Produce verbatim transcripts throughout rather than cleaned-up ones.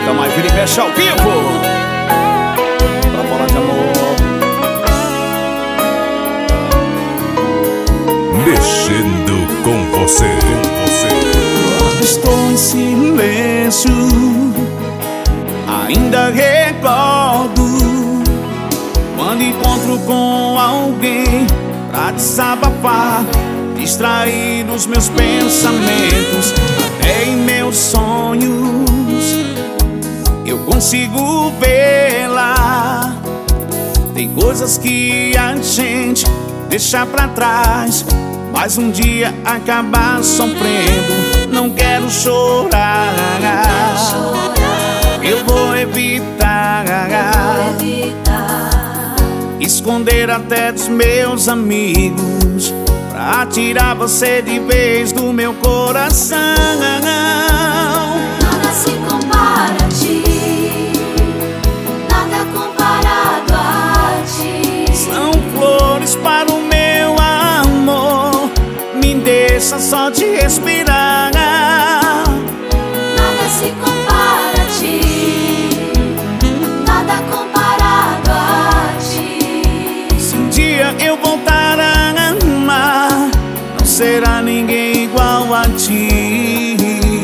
Então mais vira e mexe ao vivo pra falar de amor. Mexendo com você, com você. Quando estou em silêncio, ainda recordo quando encontro com alguém pra desabafar, distrair dos meus pensamentos. Até em meus sonhos eu consigo vê-la. Tem coisas que a gente deixa pra trás, mas um dia acaba sofrendo. Não quero chorar, eu vou evitar, esconder até dos meus amigos, pra tirar você de vez do meu coração. Nada se compara a ti, nada comparado a ti. São flores para o meu amor, me deixa só te respirar. Nada se compara a ti, nada comparado a ti. Se um dia eu voltar a amar, não será ninguém igual a ti.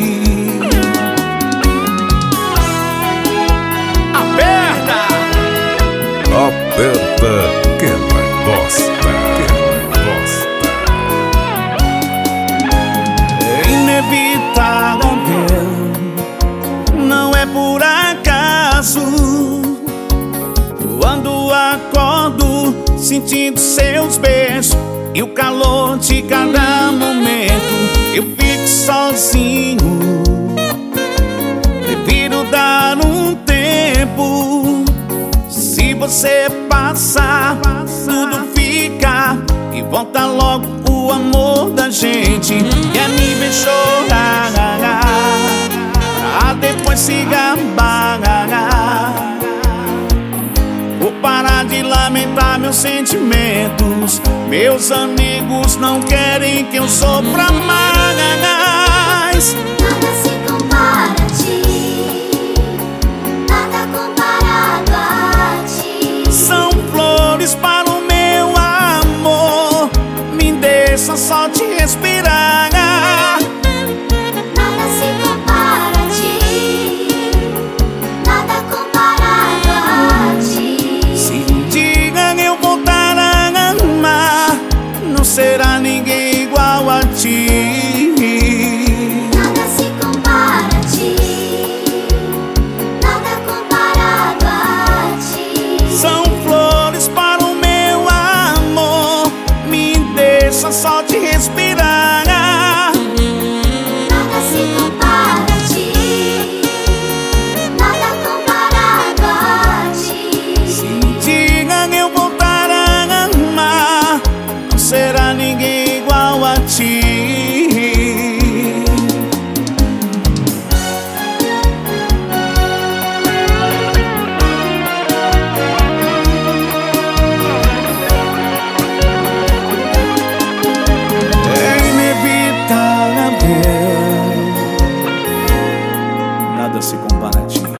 Aperta! Aperta que ela gosta, que ela gosta. É inevitável, não é por acaso. Quando acordo sentindo seus beijos e o calor de cada momento, eu fico sozinho. Prefiro dar um tempo. Se você passar, tudo fica e volta logo o amor da gente. Quer me ver chorar, pra depois se gabar. Vou parar de lamentar meus sentimentos. Meus amigos não querem que eu sofra mais. Nada se compara a ti, nada comparado a ti. São flores para o meu amor, me deixa só te respirar. Nada se compara a ti, nada comparado a ti. Se um dia eu voltar a amar, não será ninguém igual a ti. Nada se compara a ti, nada comparado a ti. São flores para o meu amor, me deixa só te respirar.